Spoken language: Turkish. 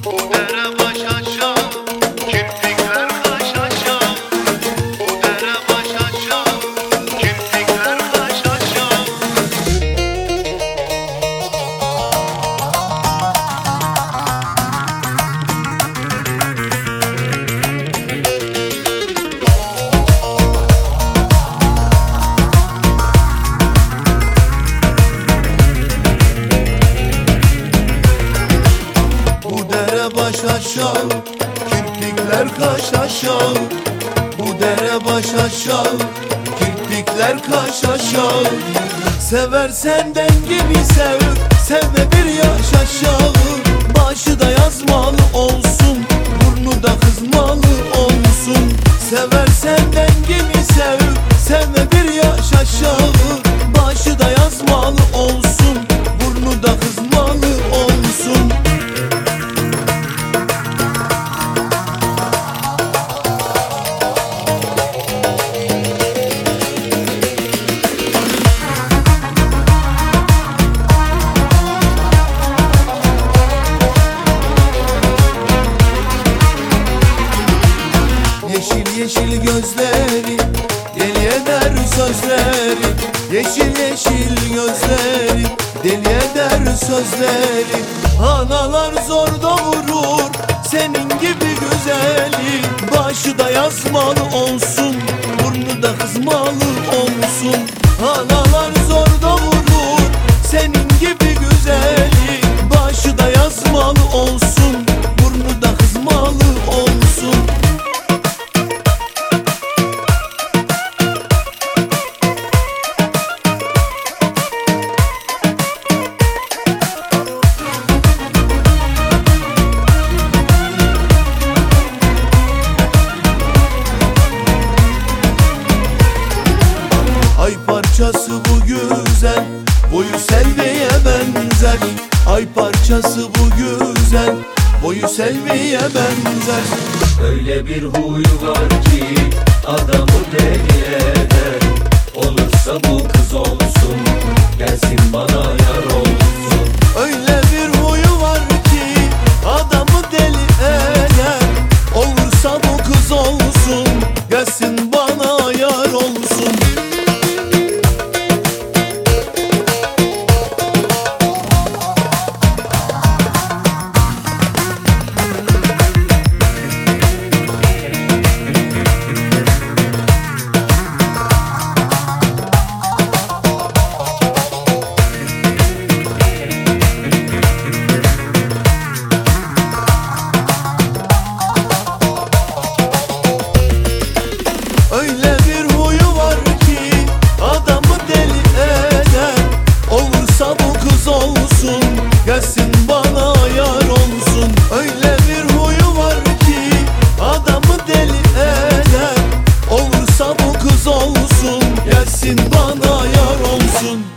Bu dere baş aşağı, kirpikler kaş aşağı. Bu dere baş aşağı, kirpikler kaş aşağı. Bu dere baş aşağı, kirpikler kaş aşağı. Bu dere baş aşağı, kirpikler kaş aşağı. Seversen dengimi sev, sevme bir yaş aşağı. Başı da yazmalı olsun, burnu da kızmalı olsun. Seversen dengimi sev, sevme bir yaş aşağı. Başı da yazmalı olsun, burnu da kızmalı olsun. Yeşil yeşil gözleri, deli eder sözleri. Yeşil yeşil gözleri, deli eder sözleri. Analar zor doğurur senin gibi güzeli. Başı da yazmalı olsun, burnu da kızmalı olsun. Analar zor doğurur senin gibi güzeli. Başı da yazmalı olsun, burnu da kızmalı olsun. Ay parçası bu güzel, boyu Selvi'ye benzer. Ay parçası bu güzel, boyu Selvi'ye benzer. Öyle bir huyu var ki adamı deli eder. Olursa bu kız olsun, gelsin bana yar olsun. Öyle bir huyu var ki adamı deli eder. Olursa bu kız olsun, gelsin bana yar olsun. Öyle bir huyu var ki adamı deli eder. Olursa bu kız olsun, gelsin bana yar olsun. Öyle bir huyu var ki adamı deli eder. Olursa bu kız olsun, gelsin bana yar olsun.